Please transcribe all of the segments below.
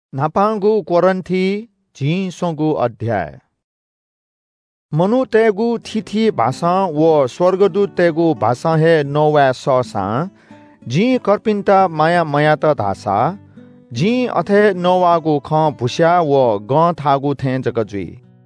नापांगु कोरन्थी झिसोगु अध्याय। मनु तेगु थिथि भाषा व स्वर्गदूत तेगु भाषा हे नोवा ससा झि कर्पिन्ता माया मयात धासा झि अथे नोवागु ख भुस्या व ग थागु थे जगजुई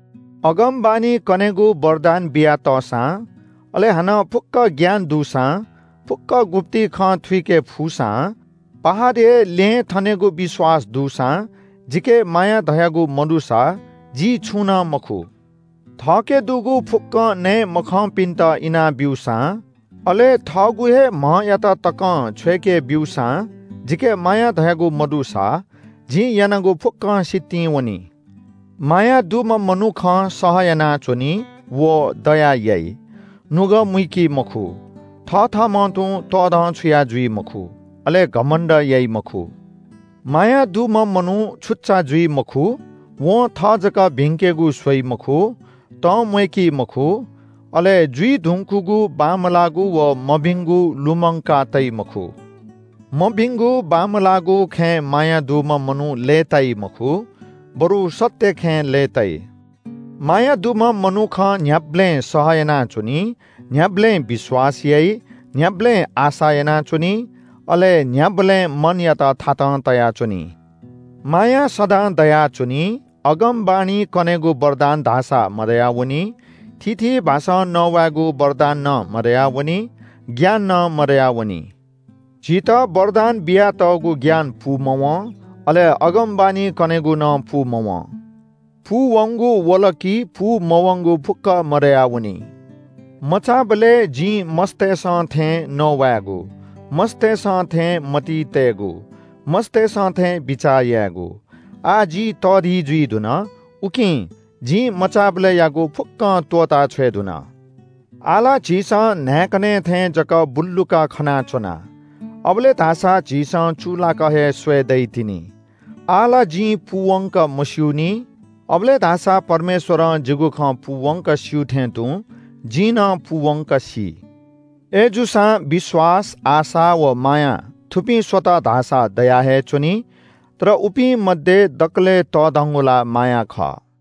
अगम बानी कनेगु वरदान बिया तसा अले हन फुक्क ज्ञान दुसा फुक्क गुप्ती ख थुइके फुसा पहाडे ले थनेगु विश्वास दुसा जिके माया दयागु मनुसा जी छुना मखु थके दुगु फुक्क ने मख पिन्त इना बिउसा अले थगु हे म याता तक छ्वेके बिउसा जिके माया दयागु मनुसा जी यानागु फुक्क सित्ति वनी माया दुम मनुख सहयना चोनी वो दया यई नुग मुइकी मखु थ मतु तद छुया जुई मखु अले घमण्ड यई मखु माया दुम मनु छुच्चा जुई मखु वो थ जका भिङ्केगु सोई मखु त मुइकी मखु अले जुई धुङ्कुगु बामलागु व मभिङ्गु लुमङ्का तै मखु मभिङ्गु बामलागु खे माया दुम मनु लेतै मखु बरु सत्य खे लेतै माया दुम मनु ख न्याब्ले सहयना चुनी न्याब्ले विश्वास यई न्याब्ले आशायना चुनी अले न्याब्ले मन यता थात तया चुनी माया सदा दया चुनी अगम बाणी कनेगु वरदान धासा मदयावनी थिथि भाषा नवागु वरदान न मदयावनी ज्ञान न मदयावनी जित वरदान बिया तगु ज्ञान पुमव अले अगम बाणी कनेगु न पुमव फुवंगु वलकी फु मवंगु फुक्क मदयावनी मचाबले जी मस्ते थे नवागु मस्ते थे मती तेगु मस्ते थे बिचायागु आजी तधी जुई दुन उकी जी मचाबले यागु फुक्क तोता छे दुन आला झिस न्याकने थे जक बुल्लुका खना चोना अबले धासा झिस चुला कहे स्वे दैतिनी आला जी पुवंक मस्युनी अबले धासा परमेश्वर जिगु ख पुवंक स्युथे तु जिन पुवंक सी एजुसा विश्वास आशा व माया थुपी स्वता धासा दया है चुनी तर उपी मध्ये दक्ले तदङ्गुला माया ख